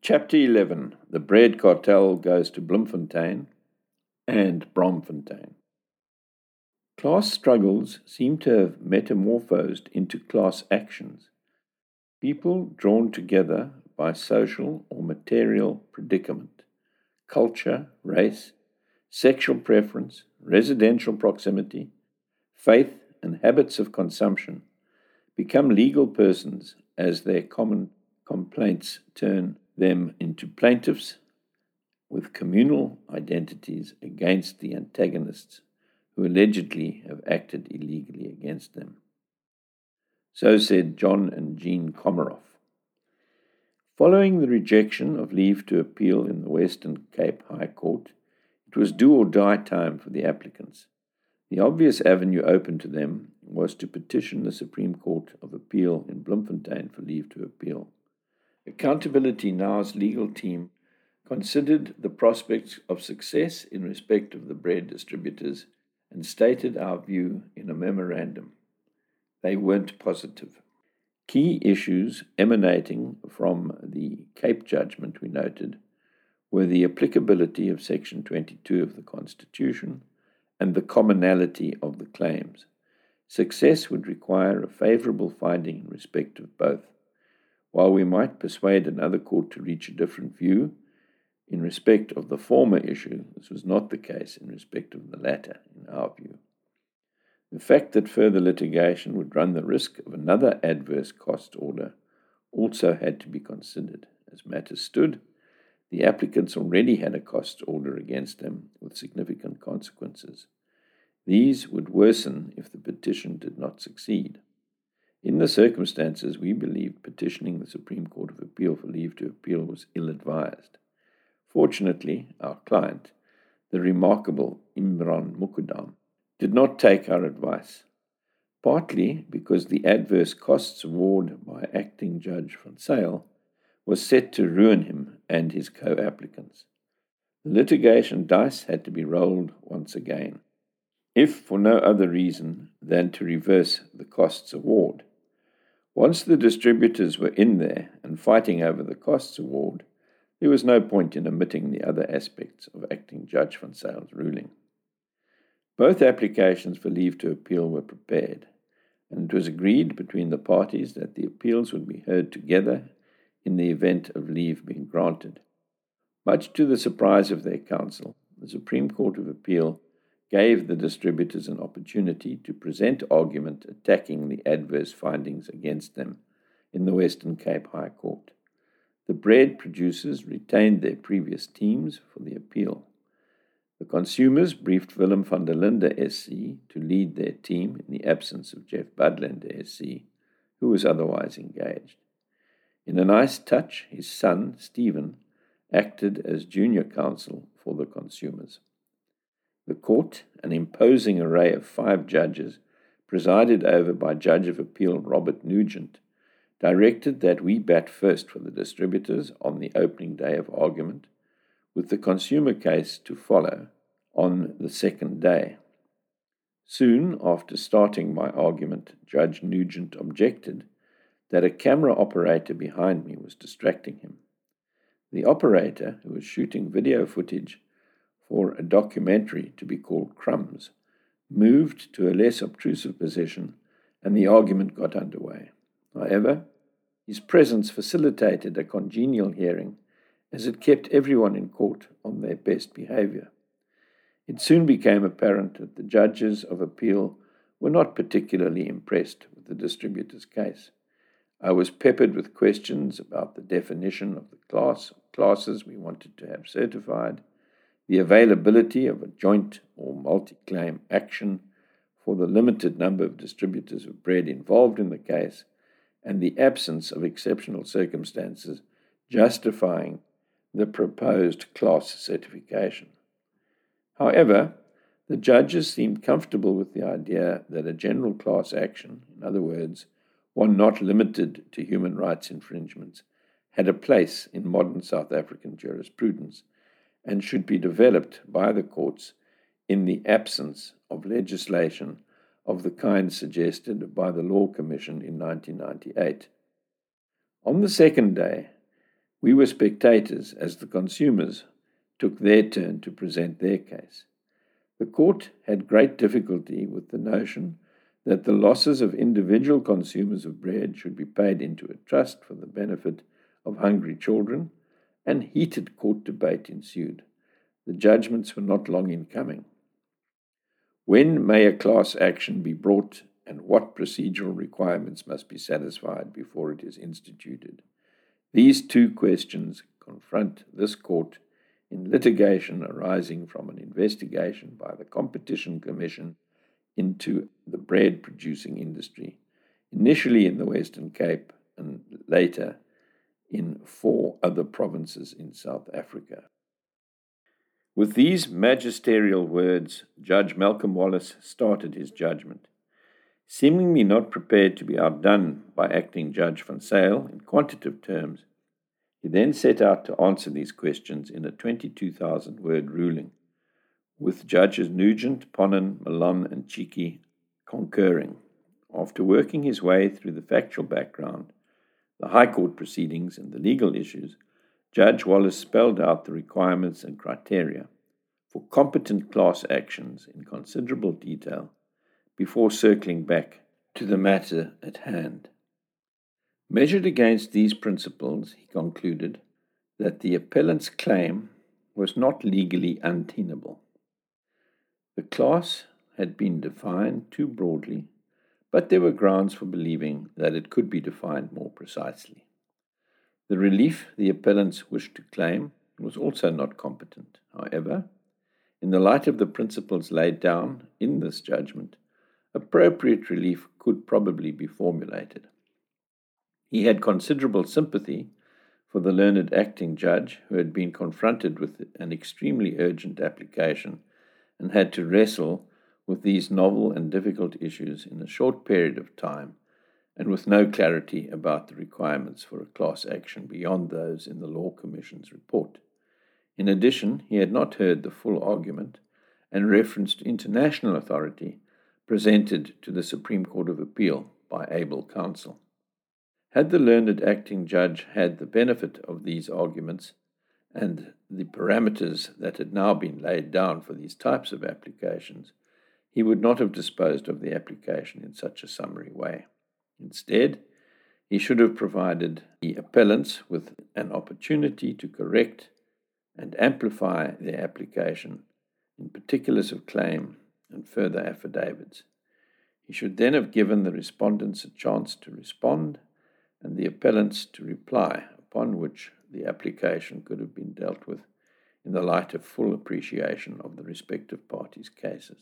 Chapter 11. The Bread Cartel Goes to Bloemfontein and Bromfontein. Class struggles seem to have metamorphosed into class actions. People drawn together by social or material predicament, culture, race, sexual preference, residential proximity, faith, and habits of consumption become legal persons as their common complaints turn them into plaintiffs with communal identities against the antagonists who allegedly have acted illegally against them. So said John and Jean Komaroff. Following the rejection of leave to appeal in the Western Cape High Court, it was do or die time for the applicants. The obvious avenue open to them was to petition the Supreme Court of Appeal in Bloemfontein for leave to appeal. Accountability Now's legal team considered the prospects of success in respect of the bread distributors and stated our view in a memorandum. They weren't positive. Key issues emanating from the Cape judgment, we noted, were the applicability of Section 22 of the Constitution and the commonality of the claims. Success would require a favourable finding in respect of both. While we might persuade another court to reach a different view in respect of the former issue, this was not the case in respect of the latter, in our view. The fact that further litigation would run the risk of another adverse cost order also had to be considered. As matters stood, the applicants already had a cost order against them with significant consequences. These would worsen if the petition did not succeed. In the circumstances, we believed petitioning the Supreme Court of Appeal for leave to appeal was ill-advised. Fortunately, our client, the remarkable Imran Mukudam, did not take our advice, partly because the adverse costs award by acting Judge Van Zyl was set to ruin him and his co-applicants. The litigation dice had to be rolled once again, if for no other reason than to reverse the costs award. Once the distributors were in there and fighting over the costs award, there was no point in omitting the other aspects of acting Judge Van Zyl's ruling. Both applications for leave to appeal were prepared, and it was agreed between the parties that the appeals would be heard together in the event of leave being granted. Much to the surprise of their counsel, the Supreme Court of Appeal gave the distributors an opportunity to present argument attacking the adverse findings against them in the Western Cape High Court. The bread producers retained their previous teams for the appeal. The consumers briefed Willem van der Linde SC to lead their team in the absence of Jeff Budlander SC, who was otherwise engaged. In a nice touch, his son, Stephen, acted as junior counsel for the consumers. The court, an imposing array of 5 judges, presided over by Judge of Appeal Robert Nugent, directed that we bat first for the distributors on the opening day of argument, with the consumer case to follow on the second day. Soon after starting my argument, Judge Nugent objected that a camera operator behind me was distracting him. The operator, who was shooting video footage for a documentary to be called Crumbs, moved to a less obtrusive position and the argument got underway. However, his presence facilitated a congenial hearing as it kept everyone in court on their best behavior. It soon became apparent that the judges of appeal were not particularly impressed with the distributor's case. I was peppered with questions about the definition of the classes we wanted to have certified, the availability of a joint or multi-claim action for the limited number of distributors of bread involved in the case, and the absence of exceptional circumstances justifying the proposed class certification. However, the judges seemed comfortable with the idea that a general class action, in other words, one not limited to human rights infringements, had a place in modern South African jurisprudence and should be developed by the courts in the absence of legislation of the kind suggested by the Law Commission in 1998. On the second day, We were spectators as the consumers took their turn to present their case. The court had great difficulty with the notion that the losses of individual consumers of bread should be paid into a trust for the benefit of hungry children, and heated court debate ensued. The judgments were not long in coming. When may a class action be brought, and what procedural requirements must be satisfied before it is instituted? These two questions confront this court in litigation arising from an investigation by the Competition Commission into the bread-producing industry, initially in the Western Cape and later in 4 other provinces in South Africa. With these magisterial words, Judge Malcolm Wallace started his judgment. Seemingly not prepared to be outdone by acting Judge Van Zyl in quantitative terms, he then set out to answer these questions in a 22,000-word ruling, with Judges Nugent, Ponnen, Malone, and Cheeky concurring. After working his way through the factual background, the High Court proceedings, and the legal issues, Judge Wallace spelled out the requirements and criteria for competent class actions in considerable detail before circling back to the matter at hand. Measured against these principles, he concluded that the appellant's claim was not legally untenable. The class had been defined too broadly, but there were grounds for believing that it could be defined more precisely. The relief the appellants wished to claim was also not competent. However, in the light of the principles laid down in this judgment, appropriate relief could probably be formulated. He had considerable sympathy for the learned acting judge who had been confronted with an extremely urgent application and had to wrestle with these novel and difficult issues in a short period of time and with no clarity about the requirements for a class action beyond those in the Law Commission's report. In addition, he had not heard the full argument and referenced international authority presented to the Supreme Court of Appeal by able counsel. Had the learned acting judge had the benefit of these arguments and the parameters that had now been laid down for these types of applications, he would not have disposed of the application in such a summary way. Instead, he should have provided the appellants with an opportunity to correct and amplify their application in particulars of claim and further affidavits. He should then have given the respondents a chance to respond and the appellants to reply, upon which the application could have been dealt with in the light of full appreciation of the respective parties' cases.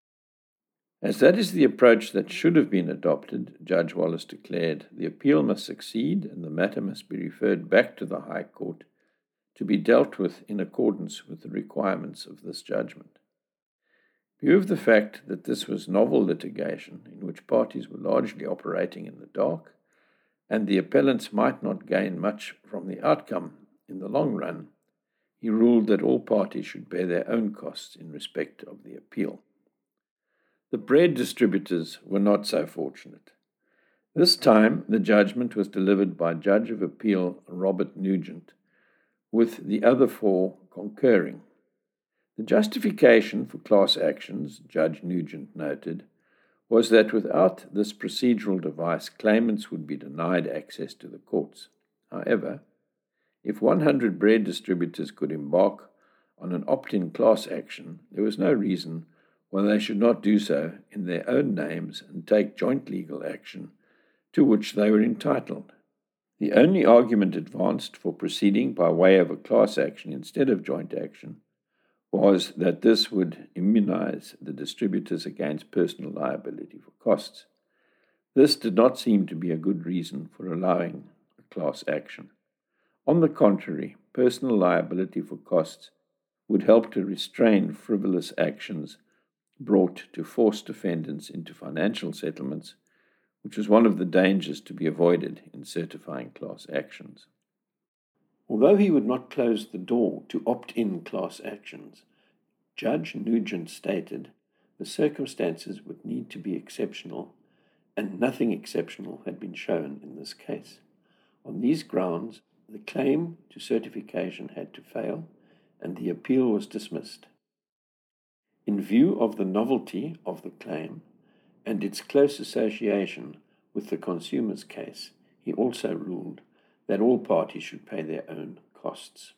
As that is the approach that should have been adopted, Judge Wallace declared, the appeal must succeed and the matter must be referred back to the High Court to be dealt with in accordance with the requirements of this judgment. In view of the fact that this was novel litigation in which parties were largely operating in the dark, and the appellants might not gain much from the outcome in the long run, he ruled that all parties should bear their own costs in respect of the appeal. The bread distributors were not so fortunate. This time, the judgment was delivered by Judge of Appeal Robert Nugent, with the other 4 concurring. The justification for class actions, Judge Nugent noted, was that without this procedural device, claimants would be denied access to the courts. However, if 100 bread distributors could embark on an opt-in class action, there was no reason why they should not do so in their own names and take joint legal action to which they were entitled. The only argument advanced for proceeding by way of a class action instead of joint action was that this would immunize the distributors against personal liability for costs. This did not seem to be a good reason for allowing a class action. On the contrary, personal liability for costs would help to restrain frivolous actions brought to force defendants into financial settlements, which was one of the dangers to be avoided in certifying class actions. Although he would not close the door to opt-in class actions, Judge Nugent stated the circumstances would need to be exceptional, and nothing exceptional had been shown in this case. On these grounds, the claim to certification had to fail, and the appeal was dismissed. In view of the novelty of the claim and its close association with the consumer's case, he also ruled that all parties should pay their own costs.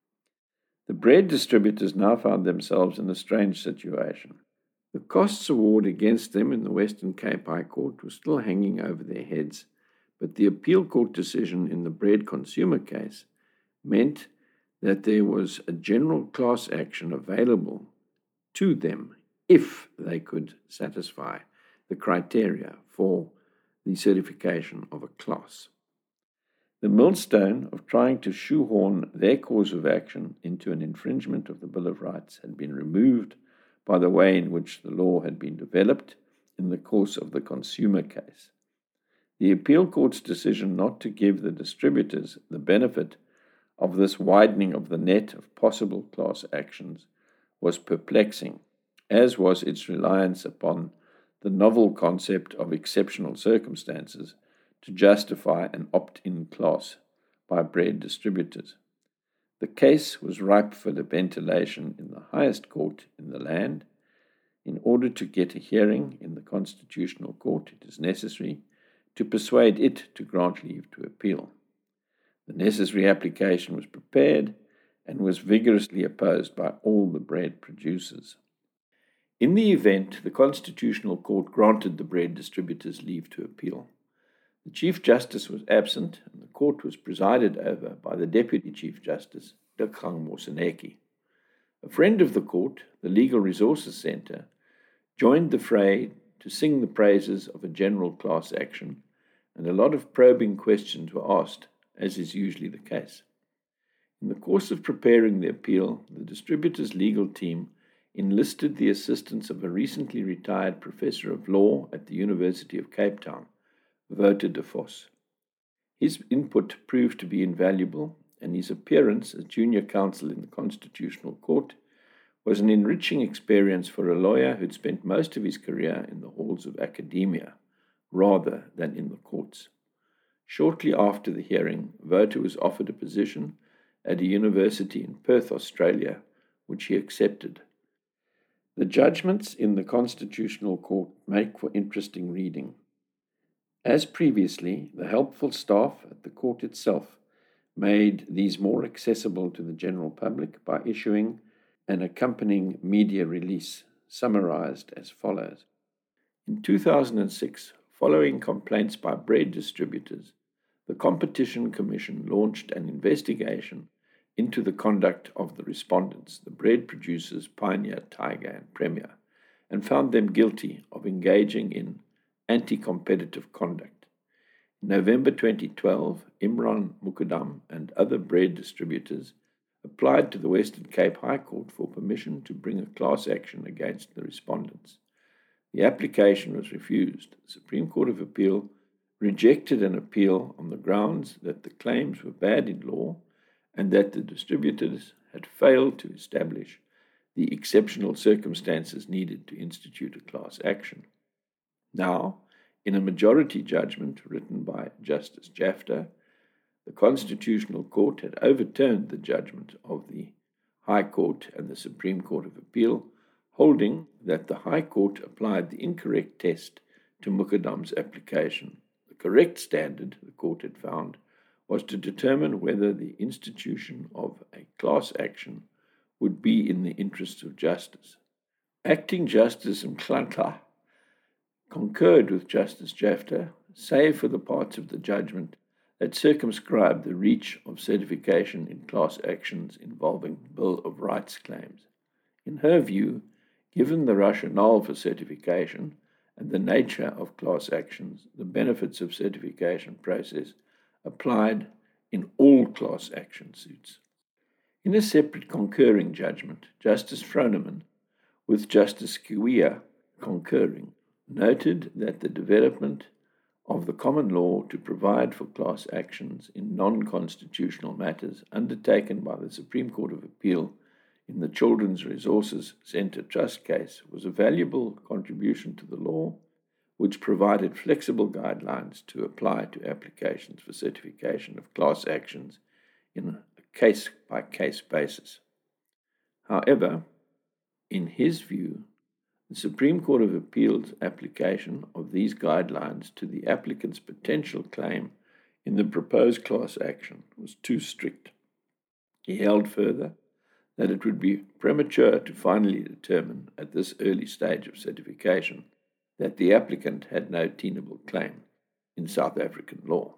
The bread distributors now found themselves in a strange situation. The costs award against them in the Western Cape High Court was still hanging over their heads, but the appeal court decision in the bread consumer case meant that there was a general class action available to them if they could satisfy the criteria for the certification of a class. The millstone of trying to shoehorn their cause of action into an infringement of the Bill of Rights had been removed by the way in which the law had been developed in the course of the consumer case. The appeal court's decision not to give the distributors the benefit of this widening of the net of possible class actions was perplexing, as was its reliance upon the novel concept of exceptional circumstances to justify an opt-in class by bread distributors. The case was ripe for the ventilation in the highest court in the land. In order to get a hearing in the Constitutional Court, it is necessary to persuade it to grant leave to appeal. The necessary application was prepared and was vigorously opposed by all the bread producers. In the event, the Constitutional Court granted the bread distributors leave to appeal. The Chief Justice was absent, and the court was presided over by the Deputy Chief Justice, Dikgang Moseneke. A friend of the court, the Legal Resources Centre, joined the fray to sing the praises of a general class action, and a lot of probing questions were asked, as is usually the case. In the course of preparing the appeal, the distributors' legal team enlisted the assistance of a recently retired professor of law at the University of Cape Town, Wouter de Vos. His input proved to be invaluable, and his appearance as junior counsel in the Constitutional Court was an enriching experience for a lawyer who'd spent most of his career in the halls of academia rather than in the courts. Shortly after the hearing, Wouter was offered a position at a university in Perth, Australia, which he accepted. The judgments in the Constitutional Court make for interesting reading. As previously, the helpful staff at the court itself made these more accessible to the general public by issuing an accompanying media release summarized as follows. In 2006, following complaints by bread distributors, the Competition Commission launched an investigation into the conduct of the respondents, the bread producers Pioneer, Tiger, and Premier, and found them guilty of engaging in anti-competitive conduct. In November 2012, Imran Mukadam and other bread distributors applied to the Western Cape High Court for permission to bring a class action against the respondents. The application was refused. The Supreme Court of Appeal rejected an appeal on the grounds that the claims were bad in law and that the distributors had failed to establish the exceptional circumstances needed to institute a class action. Now, in a majority judgment written by Justice Jafta, the Constitutional Court had overturned the judgment of the High Court and the Supreme Court of Appeal, holding that the High Court applied the incorrect test to Mukadam's application. The correct standard, the court had found, was to determine whether the institution of a class action would be in the interests of justice. Acting Justice Mklanhla concurred with Justice Jafta, save for the parts of the judgment that circumscribed the reach of certification in class actions involving Bill of Rights claims. In her view, given the rationale for certification and the nature of class actions, the benefits of certification process applied in all class action suits. In a separate concurring judgment, Justice Froneman, with Justice Kiwia concurring, noted that the development of the common law to provide for class actions in non-constitutional matters undertaken by the Supreme Court of Appeal in the Children's Resources Centre Trust case was a valuable contribution to the law, which provided flexible guidelines to apply to applications for certification of class actions in a case-by-case basis. However, in his view, the Supreme Court of Appeal's application of these guidelines to the applicant's potential claim in the proposed class action was too strict. He held further that it would be premature to finally determine at this early stage of certification that the applicant had no tenable claim in South African law.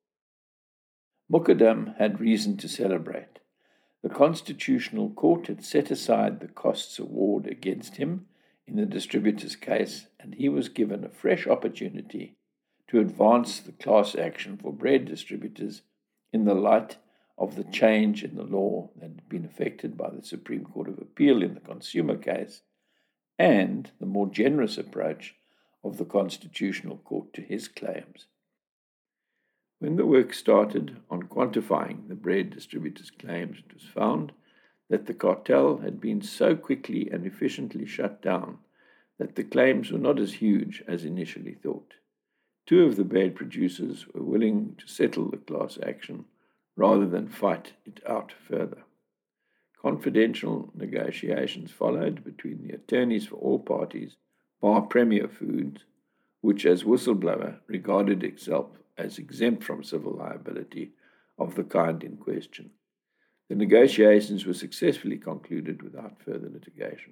Mukadam had reason to celebrate. The Constitutional Court had set aside the costs award against him in the distributor's case, and he was given a fresh opportunity to advance the class action for bread distributors in the light of the change in the law that had been effected by the Supreme Court of Appeal in the consumer case, and the more generous approach of the Constitutional Court to his claims. When the work started on quantifying the bread distributors' claims, it was found that the cartel had been so quickly and efficiently shut down that the claims were not as huge as initially thought. Two of the bread producers were willing to settle the class action rather than fight it out further. Confidential negotiations followed between the attorneys for all parties, bar Premier Foods, which as whistleblower regarded itself as exempt from civil liability of the kind in question. The negotiations were successfully concluded without further litigation.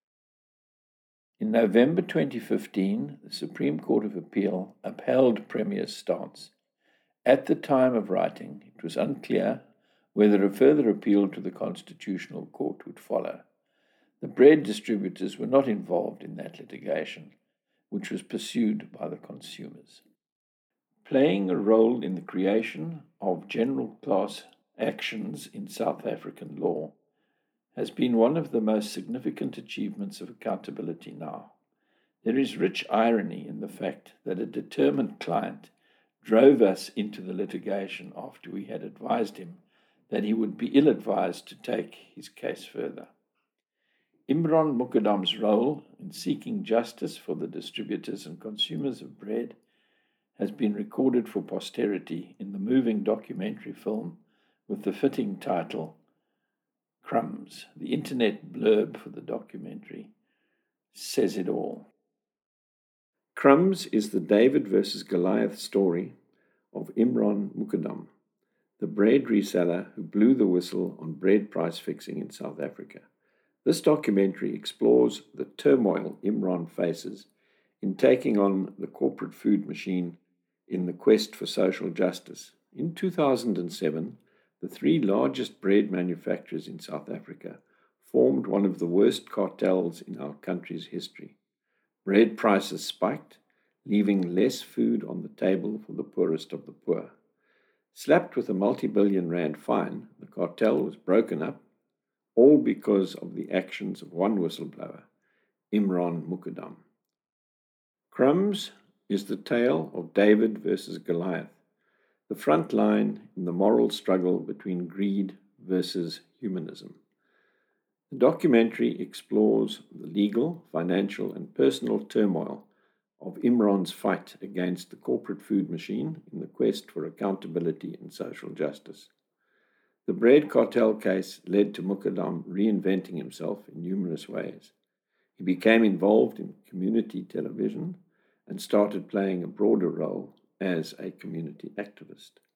In November 2015, the Supreme Court of Appeal upheld Premier's stance. At the time of writing, it was unclear whether a further appeal to the Constitutional Court would follow. The bread distributors were not involved in that litigation, which was pursued by the consumers. Playing a role in the creation of general class actions in South African law has been one of the most significant achievements of accountability now. There is rich irony in the fact that a determined client drove us into the litigation after we had advised him that he would be ill-advised to take his case further. Imran Mukadam's role in seeking justice for the distributors and consumers of bread has been recorded for posterity in the moving documentary film with the fitting title, Crumbs. The internet blurb for the documentary says it all. Crumbs is the David versus Goliath story of Imran Mukadam, the bread reseller who blew the whistle on bread price fixing in South Africa. This documentary explores the turmoil Imran faces in taking on the corporate food machine in the quest for social justice. In 2007, the three largest bread manufacturers in South Africa formed one of the worst cartels in our country's history. Bread prices spiked, leaving less food on the table for the poorest of the poor. Slapped with a multi-billion rand fine, the cartel was broken up, all because of the actions of one whistleblower, Imran Mukadam. Crumbs is the tale of David versus Goliath, the front line in the moral struggle between greed versus humanism. The documentary explores the legal, financial, and personal turmoil of Imran's fight against the corporate food machine in the quest for accountability and social justice. The bread cartel case led to Mukadam reinventing himself in numerous ways. He became involved in community television and started playing a broader role as a community activist.